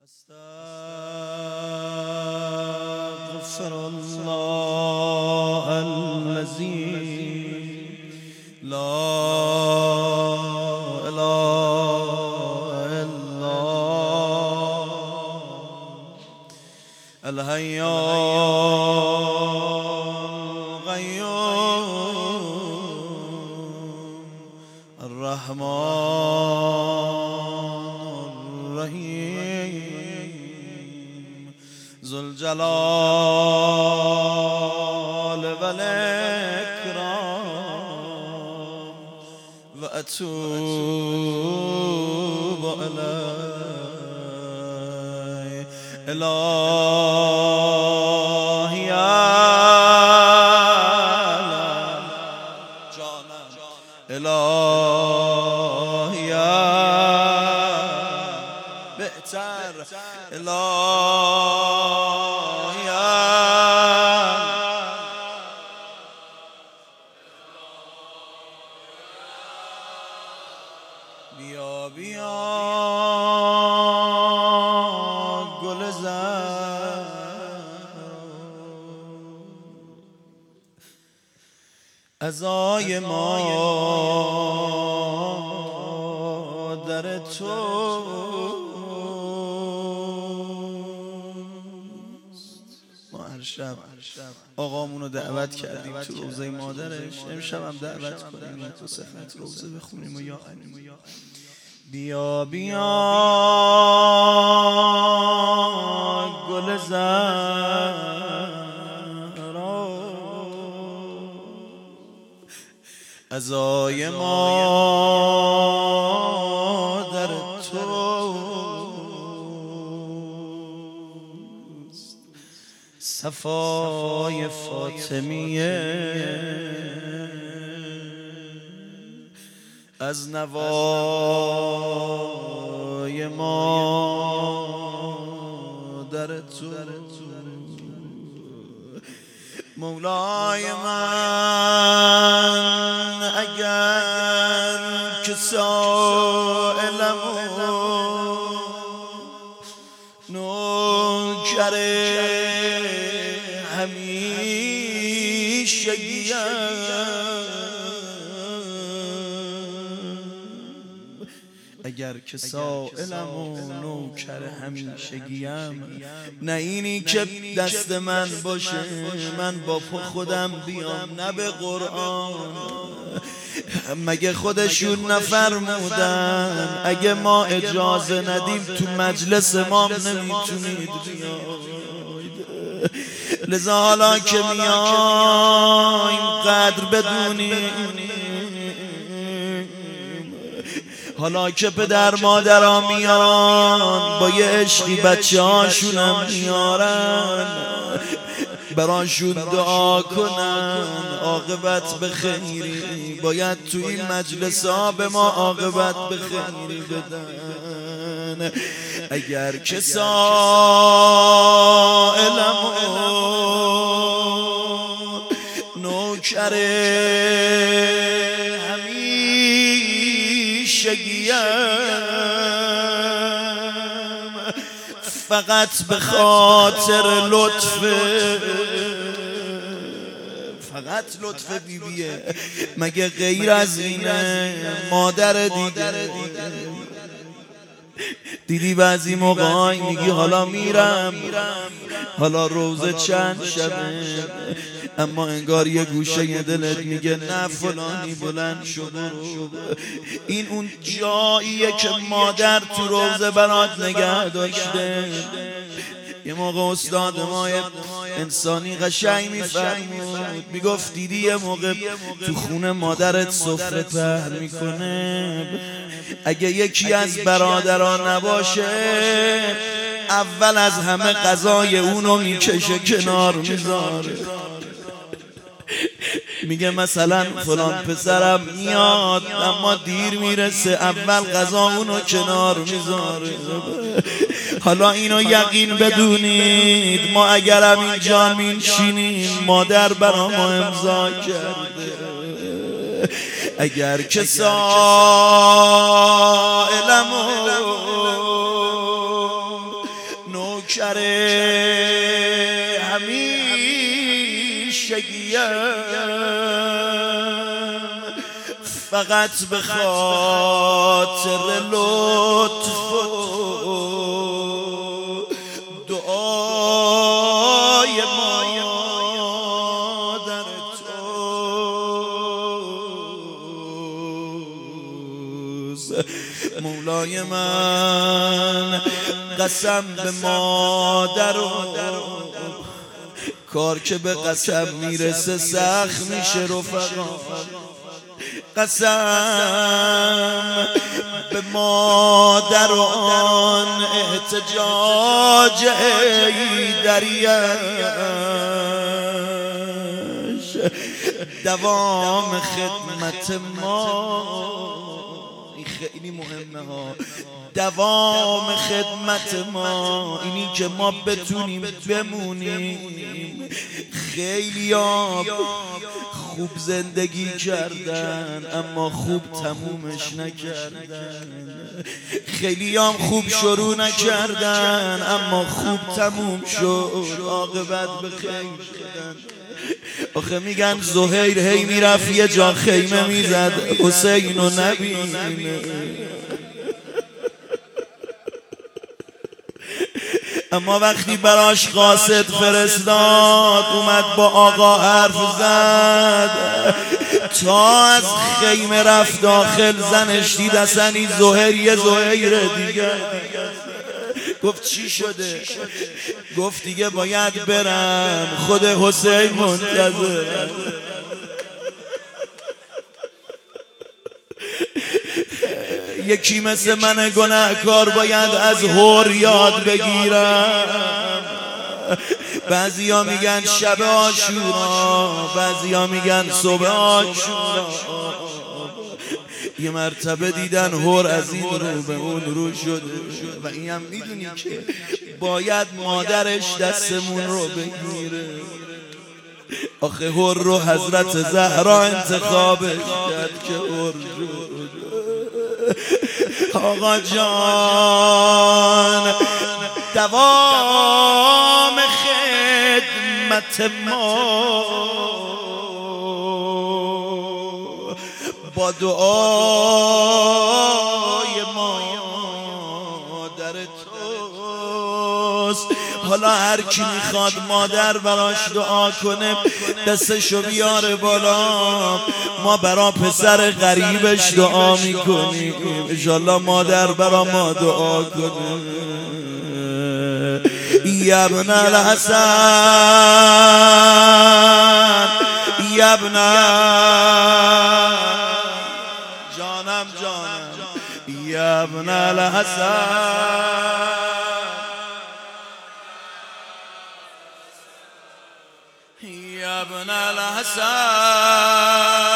استغفر الله الذي لا اله الا الحي القيوم الرحمن الرحيم ذو الجلال والإكرام وأتوب إليه إلهي إلهي بهتر إلهي بیا بیا گل زار عزای مادر توست. ما هر شب آقامونو دعوت کردیم تو روضه مادرش، امشب هم دعوت کنیم تو صفت روضه بخونیم و یا بیا بیا گل زهرا عزای مادر توست. صفای فاطمیه از نوای مادر تو مولای من اگر که سائلم نوکر همیشگیم اگر که سائلم و نوکر همیشگیم، نه اینی که دست من باشه من با خودم بیام، نه به قرآن مگه خودشون نفرمودن اگه ما اجازه ندیم تو مجلس ما نمیتونید بیاید؟ لذا حالا که میایم قدر بدونیم، حالا که پدر مادرها میان با یه عشقی بچه هاشونم میارن، براشون دعا کنن عاقبت به خیری، باید تو این مجلس ها به ما عاقبت به خیری بدن. اگر که سائلم نوکر همیشگیم، فقط به خاطر لطف بیبیه، مگه غیر از اینه مادر دیگه؟ دیدی بعضی موقعای میگی حالا میرم، حالا روزه چند شبه، اما انگار یه گوشه یه دلت میگه نه فلانی بلند شد. این اون جاییه که مادر تو روزه برات نگه داشته. یه موقع استاد ما انسانی قشنگ میفرمود، میگفت دیدی یه موقع تو خونه مادرت سفره پهن میکنه، اگه یکی از برادران نباشه اول از همه غذای اونو میکشه کنار میذاره. میگه مثلا فلان پسرم میاد اما دیر میرسه، اول غذا اونو کنار میذاره. حالا اینو یقین بدونید، ما اگرم اینجا میشینیم مادر برا ما امضا کرده. اگر که سائلم نوکر همیشگیم فقط به خاطر لطف و دعای مادر توست مولای من. قسم به مادر و کار که به قسم میرسه سخت میشه رفقا. قسم به مادر و آن احتجاج ایدریش دوام خدمت ما. این خیلی مهمه ها، دوام خدمت ما، اینی که ما بتونیم بمونیم. خیلی ها خوب زندگی کردن اما خوب تمومش نکردن، خیلی هم خوب شروع نکردن اما خوب تموم شد، عاقبت به خیر شدن. آخه میگن زهیر هی میرفت یه جا خیمه میزد حسین و نبینه، اما وقتی براش قاصد فرستاد اومد با آقا حرف زد، تا از خیمه رفت داخل زنش دید اصلا این زهیر یه زهیر دیگه. گفت چی شده؟ گفت دیگه باید برم، خود حسین منتظر. یکی مثل من گناهکار باید از هور یاد بگیرم. بعضیا میگن شب عاشورا، بعضیا میگن صبح عاشورا. یه مرتبه دیدن هور از این رو به اون رو شده و این هم میدونی که باید مادرش دستمون رو بگیره. آخه هور رو حضرت زهرا انتخابش کرد که هور شد. آقا جان دوام خدمت ما با دعای مادر توست. حالا هر کی میخواد مادر براش دعا کنه دستشو بیاره بالا، ما برا پسر غریبش دعا میکنیم انشالله مادر برا ما دعا کنه. یا ابن الحسن یا ابن جانم یا ابن الحسن یا ابن الحسن